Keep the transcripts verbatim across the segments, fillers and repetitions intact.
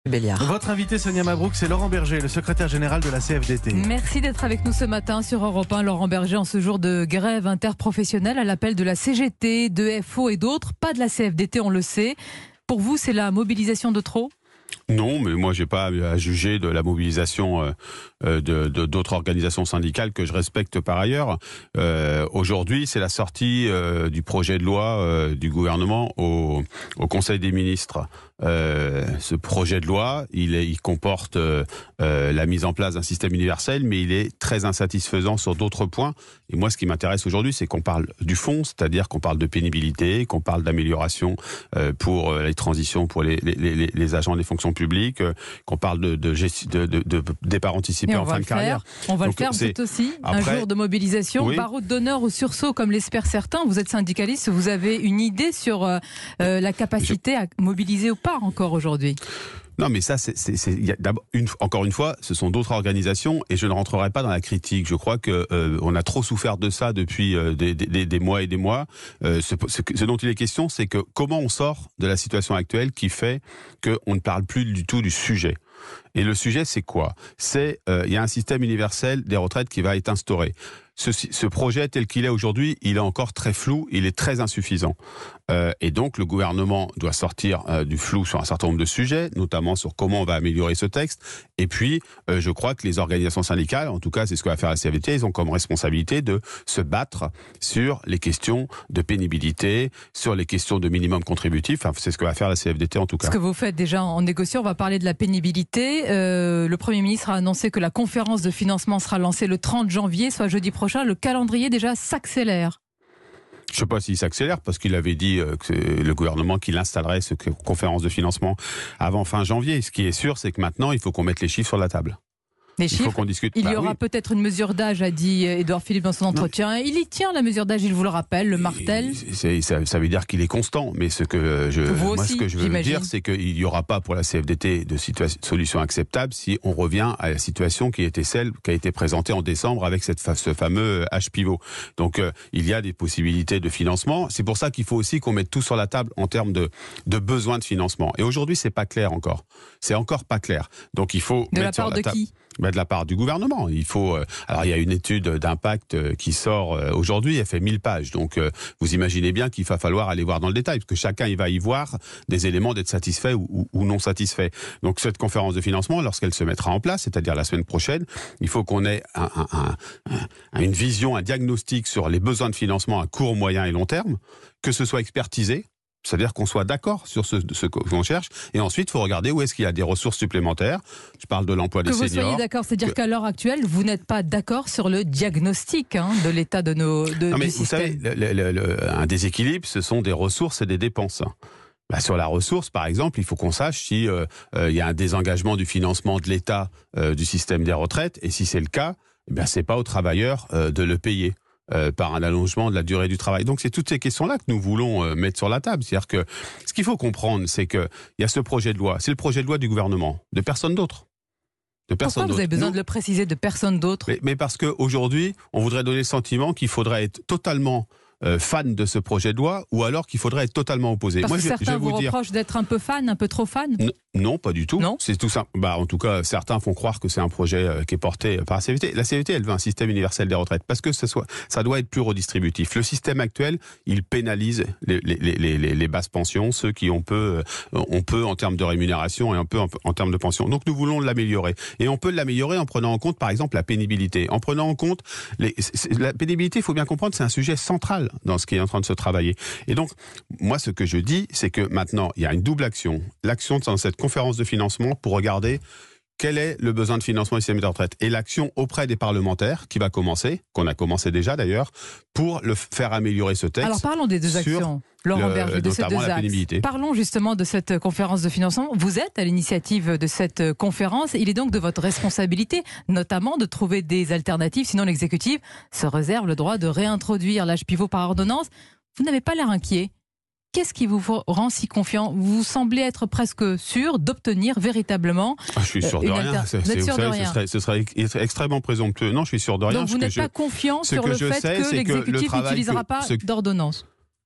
Béliard. Votre invité Sonia Mabrouk, c'est Laurent Berger, le secrétaire général de la C F D T. Merci d'être avec nous ce matin sur Europe un. Laurent Berger, en ce jour de grève interprofessionnelle à l'appel de la C G T, de F O et d'autres, pas de la C F D T, on le sait. Pour vous, c'est la mobilisation de trop ? Non, mais moi, j'ai pas à juger de la mobilisation euh, de, de, d'autres organisations syndicales que je respecte par ailleurs. Euh, aujourd'hui, c'est la sortie euh, du projet de loi euh, du gouvernement au, au Conseil des ministres. Euh, ce projet de loi, il, est, il comporte euh, euh, la mise en place d'un système universel, mais il est très insatisfaisant sur d'autres points. Et moi, ce qui m'intéresse aujourd'hui, c'est qu'on parle du fond, c'est-à-dire qu'on parle de pénibilité, qu'on parle d'amélioration euh, pour les transitions pour les, les, les, les agents des fonctions publiques, euh, qu'on parle de, de, de, de, de départ anticipé en fin de carrière. On va Donc, le faire, c'est aussi après, un jour de mobilisation. Oui. Baroud d'honneur au sursaut, comme l'espèrent certains. Vous êtes syndicaliste, vous avez une idée sur euh, euh, la capacité Je... à mobiliser ou pas encore aujourd'hui ? Non, mais ça, c'est, c'est, c'est y a d'abord une, encore une fois, ce sont d'autres organisations et je ne rentrerai pas dans la critique. Je crois que euh, on a trop souffert de ça depuis euh, des, des, des mois et des mois. Euh, ce, ce, ce dont il est question, c'est que comment on sort de la situation actuelle qui fait qu'on ne parle plus du tout du sujet. Et le sujet, c'est quoi ? C'est euh, il y a un système universel des retraites qui va être instauré. Ce, ce projet tel qu'il est aujourd'hui, il est encore très flou, il est très insuffisant. Euh, et donc le gouvernement doit sortir euh, du flou sur un certain nombre de sujets, notamment sur comment on va améliorer ce texte. Et puis, euh, je crois que les organisations syndicales, en tout cas c'est ce que va faire la C F D T, ils ont comme responsabilité de se battre sur les questions de pénibilité, sur les questions de minimum contributif. Enfin, c'est ce que va faire la C F D T en tout cas. Ce que vous faites déjà en négociant, on va parler de la pénibilité. Euh, le Premier ministre a annoncé que la conférence de financement sera lancée le trente janvier, soit jeudi prochain. Le calendrier déjà s'accélère. Je ne sais pas s'il s'accélère parce qu'il avait dit euh, que c'est le gouvernement qu'il installerait cette conférence de financement avant fin janvier. Ce qui est sûr, c'est que maintenant, il faut qu'on mette les chiffres sur la table. Les il chiffres, faut qu'on discute. il y bah, aura oui. peut-être une mesure d'âge, a dit Édouard Philippe dans son entretien. Non. Il y tient, la mesure d'âge, il vous le rappelle, le martèle. C'est, ça, ça veut dire qu'il est constant, mais ce que je, vous moi, aussi, ce que je veux j'imagine. dire, c'est qu'il n'y aura pas pour la C F D T de situa- solution acceptable si on revient à la situation qui était celle qui a été présentée en décembre avec cette, ce fameux H pivot. Donc, euh, il y a des possibilités de financement. C'est pour ça qu'il faut aussi qu'on mette tout sur la table en termes de, de besoins de financement. Et aujourd'hui, c'est pas clair encore. C'est encore pas clair. Donc, il faut de mettre la part sur la de table. qui ? Ben de la part du gouvernement. Il faut. Euh, alors il y a une étude d'impact qui sort euh, aujourd'hui. Elle fait mille pages. Donc euh, vous imaginez bien qu'il va falloir aller voir dans le détail, parce que chacun il va y voir des éléments d'être satisfait ou, ou, ou non satisfait. Donc cette conférence de financement, lorsqu'elle se mettra en place, c'est-à-dire la semaine prochaine, il faut qu'on ait un, un, un, un, une vision, un diagnostic sur les besoins de financement à court, moyen et long terme, que ce soit expertisé. C'est-à-dire qu'on soit d'accord sur ce, ce qu'on cherche. Et ensuite, il faut regarder où est-ce qu'il y a des ressources supplémentaires. Je parle de l'emploi des seniors. seniors. Que vous soyez d'accord, c'est-à-dire que... qu'à l'heure actuelle, vous n'êtes pas d'accord sur le diagnostic hein, de l'état de nos de, non, mais du vous système. savez, le, le, le, un déséquilibre, ce sont des ressources et des dépenses. Bah, sur la ressource, par exemple, il faut qu'on sache si euh, euh, y a un désengagement du financement de l'État euh, du système des retraites. Et si c'est le cas, eh bien, c'est pas aux travailleurs euh, de le payer. Euh, par un allongement de la durée du travail. Donc c'est toutes ces questions-là que nous voulons euh, mettre sur la table. C'est-à-dire que ce qu'il faut comprendre, c'est qu'il y a ce projet de loi, c'est le projet de loi du gouvernement, de personne d'autre. De personne Pourquoi d'autre. Vous avez besoin nous, de le préciser, de personne d'autre mais, mais parce qu'aujourd'hui, on voudrait donner le sentiment qu'il faudrait être totalement euh, fan de ce projet de loi, ou alors qu'il faudrait être totalement opposé. Parce Moi, que je, certains je vous, vous dire... reprochent d'être un peu fan, un peu trop fan. N- Non, pas du tout. Non. C'est tout ça. Bah, en tout cas, certains font croire que c'est un projet euh, qui est porté par la C F D T. La C F D T, elle veut un système universel des retraites parce que ça, soit, ça doit être plus redistributif. Le système actuel, il pénalise les, les, les, les, les basses pensions, ceux qui ont peu, euh, on peut en termes de rémunération et un peu en, en termes de pension. Donc, nous voulons l'améliorer. Et on peut l'améliorer en prenant en compte, par exemple, la pénibilité. En prenant en compte les, la pénibilité, il faut bien comprendre, c'est un sujet central dans ce qui est en train de se travailler. Et donc, moi, ce que je dis, c'est que maintenant, il y a une double action. L'action dans cette conférence de financement pour regarder quel est le besoin de financement du système de retraite et l'action auprès des parlementaires qui va commencer, qu'on a commencé déjà d'ailleurs, pour le faire améliorer ce texte. Alors parlons des deux actions, Laurent le, Berger, de ces deux axes. Parlons justement de cette conférence de financement. Vous êtes à l'initiative de cette conférence. Il est donc de votre responsabilité, notamment de trouver des alternatives, sinon l'exécutif se réserve le droit de réintroduire l'âge pivot par ordonnance. Vous n'avez pas l'air inquiet. Qu'est-ce qui vous rend si confiant ? Vous semblez être presque sûr d'obtenir véritablement. Ah, je suis sûr de rien. Alter... Vous êtes sûr de rien. Ce serait, ce serait extrêmement présomptueux. Non, je suis sûr de rien. Donc vous n'êtes je... pas confiant ce sur que le je fait sais, que l'exécutif que n'utilisera que... pas ce... d'ordonnance ?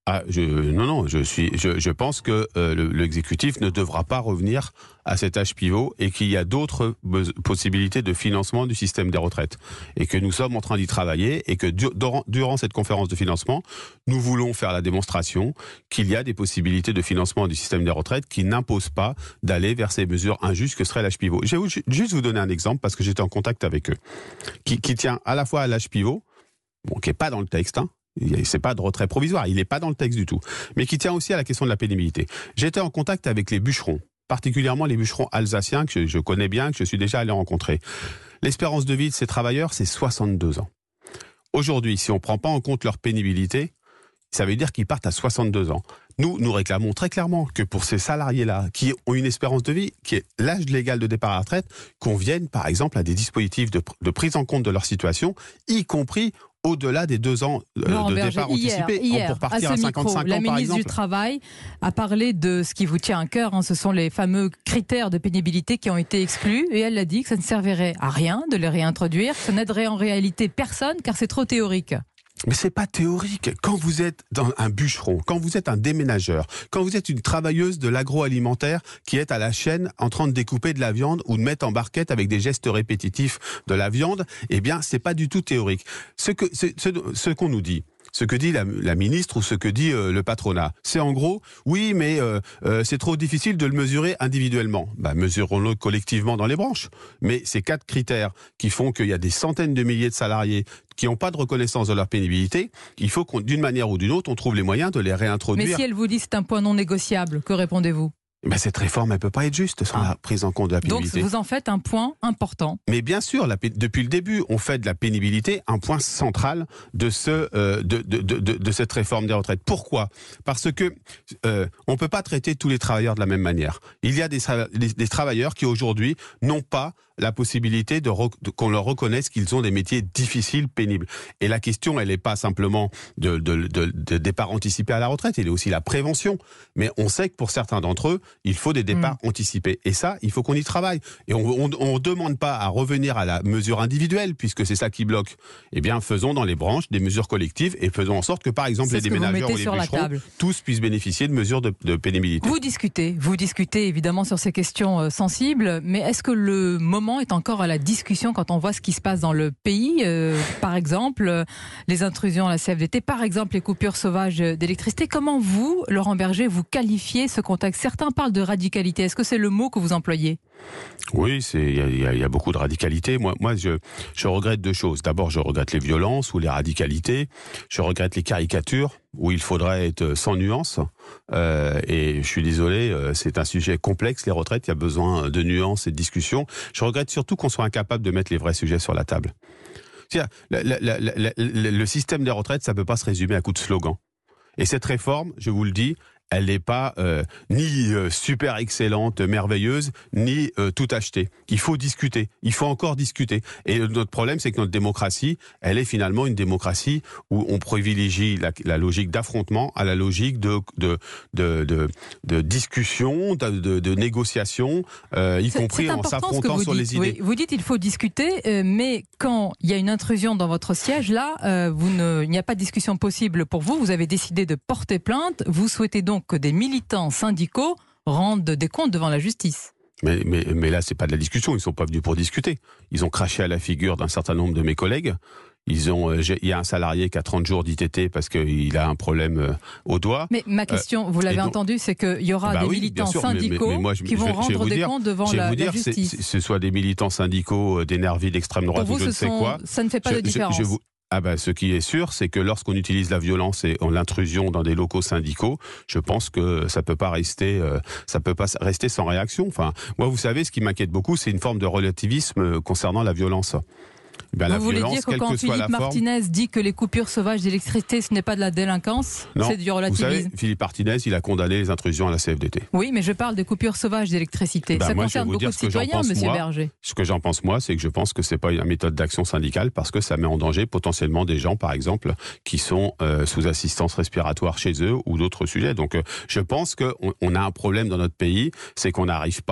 Ah, je, non, non, je suis, je, je pense que euh, le, l'exécutif ne devra pas revenir à cet âge pivot et qu'il y a d'autres be- possibilités de financement du système des retraites et que nous sommes en train d'y travailler et que du- durant, durant cette conférence de financement, nous voulons faire la démonstration qu'il y a des possibilités de financement du système des retraites qui n'imposent pas d'aller vers ces mesures injustes que serait l'âge pivot. Je vais vous, juste vous donner un exemple parce que j'étais en contact avec eux, qui, qui tient à la fois à l'âge pivot, bon, qui est pas dans le texte, hein. C'est pas de retrait provisoire, il n'est pas dans le texte du tout, mais qui tient aussi à la question de la pénibilité. J'étais en contact avec les bûcherons, particulièrement les bûcherons alsaciens que je, je connais bien, que je suis déjà allé rencontrer. L'espérance de vie de ces travailleurs, c'est soixante-deux ans. Aujourd'hui, si on ne prend pas en compte leur pénibilité, ça veut dire qu'ils partent à soixante-deux ans. Nous, nous réclamons très clairement que pour ces salariés-là, qui ont une espérance de vie, qui est l'âge légal de départ à la retraite, qu'on vienne, par exemple, à des dispositifs de, de prise en compte de leur situation, y compris au-delà des deux ans euh, de Berger, départ hier, anticipé, hier, pour partir à, à cinquante-cinq micro, ans, la par ministre exemple. du Travail a parlé de ce qui vous tient à cœur, hein, ce sont les fameux critères de pénibilité qui ont été exclus, et elle a dit que ça ne servirait à rien de les réintroduire, ça n'aiderait en réalité personne, car c'est trop théorique. Mais c'est pas théorique. Quand vous êtes dans un bûcheron, quand vous êtes un déménageur, quand vous êtes une travailleuse de l'agroalimentaire qui est à la chaîne en train de découper de la viande ou de mettre en barquette avec des gestes répétitifs de la viande, eh bien, c'est pas du tout théorique. Ce que, ce, ce, ce qu'on nous dit, ce que dit la, la ministre ou ce que dit euh, le patronat, c'est en gros, oui, mais euh, euh, c'est trop difficile de le mesurer individuellement. Bah, mesurons-le collectivement dans les branches. Mais ces quatre critères qui font qu'il y a des centaines de milliers de salariés qui n'ont pas de reconnaissance de leur pénibilité, il faut qu'on, d'une manière ou d'une autre, on trouve les moyens de les réintroduire. Mais si elle vous dit c'est un point non négociable, que répondez-vous ? Ben cette réforme, elle peut pas être juste sans ah. la prise en compte de la pénibilité. Donc vous en faites un point important. Mais bien sûr, la, depuis le début, on fait de la pénibilité un point central de ce euh, de, de, de, de, de cette réforme des retraites. Pourquoi ? Parce que euh, on peut pas traiter tous les travailleurs de la même manière. Il y a des, des, des travailleurs qui aujourd'hui n'ont pas la possibilité de, de qu'on leur reconnaisse qu'ils ont des métiers difficiles, pénibles. Et la question, elle n'est pas simplement de, de, de, de départ anticipé à la retraite, elle est aussi la prévention. Mais on sait que pour certains d'entre eux, il faut des départs mmh. anticipés. Et ça, il faut qu'on y travaille. Et on ne demande pas à revenir à la mesure individuelle, puisque c'est ça qui bloque. Eh bien, faisons dans les branches des mesures collectives et faisons en sorte que, par exemple, c'est les déménageurs ou les bûcherons, tous puissent bénéficier de mesures de, de pénibilité. Vous discutez, vous discutez évidemment sur ces questions euh, sensibles, mais est-ce que le moment est encore à la discussion quand on voit ce qui se passe dans le pays, euh, par exemple euh, les intrusions à la C F D T, par exemple les coupures sauvages d'électricité. Comment vous, Laurent Berger, vous qualifiez ce contexte ? Certains parlent de radicalité. Est-ce que c'est le mot que vous employez ? Oui, c'est il y a, y a beaucoup de radicalité. Moi, moi, je, je regrette deux choses. D'abord, je regrette les violences ou les radicalités. Je regrette les caricatures où il faudrait être sans nuance. Euh, et je suis désolé, c'est un sujet complexe, les retraites. Il y a besoin de nuances et de discussions. Je regrette surtout qu'on soit incapable de mettre les vrais sujets sur la table. C'est-à-dire, la, la, la, la, la, le système des retraites, ça peut pas se résumer à coups de slogan. Et cette réforme, je vous le dis, elle n'est pas euh, ni euh, super excellente, merveilleuse, ni euh, tout acheté. Il faut discuter, il faut encore discuter. Et notre problème, c'est que notre démocratie, elle est finalement une démocratie où on privilégie la, la logique d'affrontement à la logique de de de de, de discussion, de, de, de négociation, euh, y c'est, compris c'est en s'affrontant sur dites, les idées. Oui, vous dites il faut discuter, euh, mais quand il y a une intrusion dans votre siège, là, euh, vous ne, il n'y a pas de discussion possible pour vous. Vous avez décidé de porter plainte. Vous souhaitez donc que des militants syndicaux rendent des comptes devant la justice. Mais, mais, mais là, c'est pas de la discussion. Ils sont pas venus pour discuter. Ils ont craché à la figure d'un certain nombre de mes collègues. Ils ont, il y a un salarié qui a trente jours d'I T T parce qu'il a un problème au doigt. Mais ma question, euh, vous l'avez donc, entendu, c'est qu'il y aura bah des oui, militants sûr, syndicaux mais, mais moi, je, qui vont je, rendre des dire, comptes devant la, dire, la justice. Que ce soit des militants syndicaux d'énergie d'extrême droite vous, ou je ne sais sont, quoi. Ça ne fait pas je, de différence. Je, je vous, Ah ben, ce qui est sûr, c'est que lorsqu'on utilise la violence et l'intrusion dans des locaux syndicaux, je pense que ça peut pas rester, euh, ça peut pas rester sans réaction. Enfin, moi, vous savez, ce qui m'inquiète beaucoup, c'est une forme de relativisme concernant la violence. Ben, vous la voulez violence, dire que quand que Philippe Martinez forme... dit que les coupures sauvages d'électricité, ce n'est pas de la délinquance, non, c'est du relativisme. Vous savez, Philippe Martinez, il a condamné les intrusions à la C F D T. Oui, mais je parle des coupures sauvages d'électricité. Ben, ça moi, concerne beaucoup de citoyens, Monsieur moi, Berger. Ce que j'en pense, moi, c'est que je pense que c'est pas une méthode d'action syndicale parce que ça met en danger potentiellement des gens, par exemple, qui sont euh, sous assistance respiratoire chez eux ou d'autres sujets. Donc, euh, je pense qu'on on a un problème dans notre pays, c'est qu'on n'arrive pas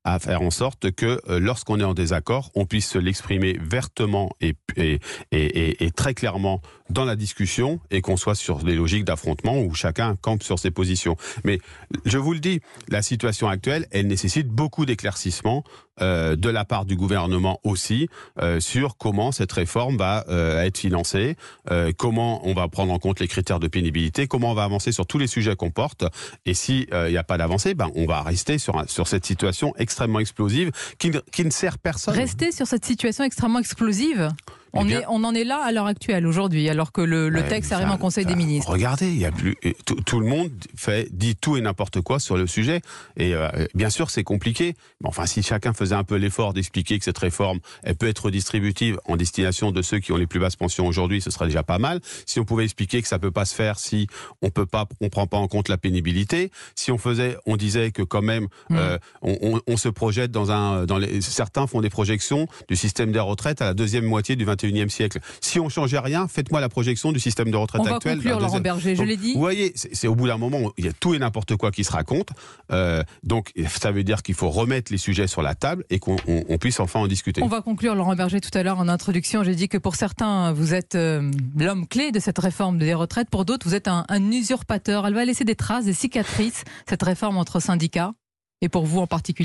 à faire en sorte que euh, lorsqu'on est en désaccord, on puisse se l'exprimer vertement et, et, et, et, et très clairement dans la discussion et qu'on soit sur des logiques d'affrontement où chacun campe sur ses positions. Mais je vous le dis, la situation actuelle, elle nécessite beaucoup d'éclaircissements euh, de la part du gouvernement aussi euh, sur comment cette réforme va euh, être financée, euh, comment on va prendre en compte les critères de pénibilité, comment on va avancer sur tous les sujets qu'on porte. Et si il euh, n'y a pas d'avancée, ben on va rester sur un, sur cette situation extrêmement explosive qui ne, qui ne sert personne. Rester sur cette situation extrêmement explosive. On, eh bien, est, on en est là à l'heure actuelle, aujourd'hui, alors que le, le texte arrive en Conseil des ministres. Regardez, il y a plus tout, tout le monde fait dit tout et n'importe quoi sur le sujet. Et euh, bien sûr, c'est compliqué. Mais enfin, si chacun faisait un peu l'effort d'expliquer que cette réforme, elle peut être redistributive en destination de ceux qui ont les plus basses pensions aujourd'hui, ce serait déjà pas mal. Si on pouvait expliquer que ça peut pas se faire si on peut pas, on prend pas en compte la pénibilité. Si on faisait, on disait que quand même, mmh. euh, on, on, on se projette dans un, dans les, certains font des projections du système des retraites à la deuxième moitié du vingt et unième siècle. Si on changeait rien, faites-moi la projection du système de retraite on actuel. On va conclure, Laurent Berger, je l'ai dit. Vous voyez, c'est, c'est au bout d'un moment, il y a tout et n'importe quoi qui se raconte. Euh, donc, ça veut dire qu'il faut remettre les sujets sur la table et qu'on on, on puisse enfin en discuter. On va conclure, Laurent Berger. Tout à l'heure, en introduction, j'ai dit que pour certains, vous êtes euh, l'homme clé de cette réforme des retraites. Pour d'autres, vous êtes un, un usurpateur. Elle va laisser des traces, des cicatrices, cette réforme entre syndicats. Et pour vous en particulier ?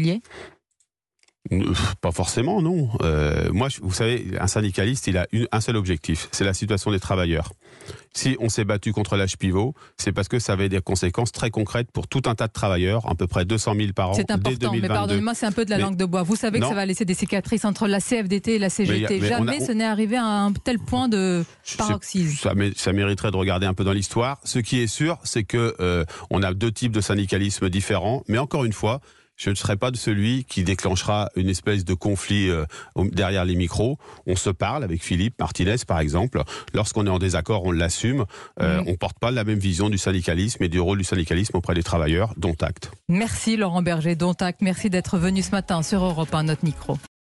Pas forcément, non. Euh, moi, vous savez, un syndicaliste, il a une, un seul objectif, c'est la situation des travailleurs. Si on s'est battu contre l'âge pivot, c'est parce que ça avait des conséquences très concrètes pour tout un tas de travailleurs, à peu près deux cent mille par an. C'est important, mais pardonnez-moi, c'est un peu de la mais, langue de bois. Vous savez que non. ça va laisser des cicatrices entre la C F D T et la C G T. Mais a, mais Jamais on a, on... ce n'est arrivé à un tel point de paroxysme. Ça, ça mériterait de regarder un peu dans l'histoire. Ce qui est sûr, c'est que euh, on a deux types de syndicalisme différents, mais encore une fois, je ne serai pas de celui qui déclenchera une espèce de conflit euh, derrière les micros. On se parle avec Philippe Martinez, par exemple. Lorsqu'on est en désaccord, on l'assume. Euh, mmh. On ne porte pas la même vision du syndicalisme et du rôle du syndicalisme auprès des travailleurs, dont acte. Merci Laurent Berger, dont acte. Merci d'être venu ce matin sur Europe un, notre micro.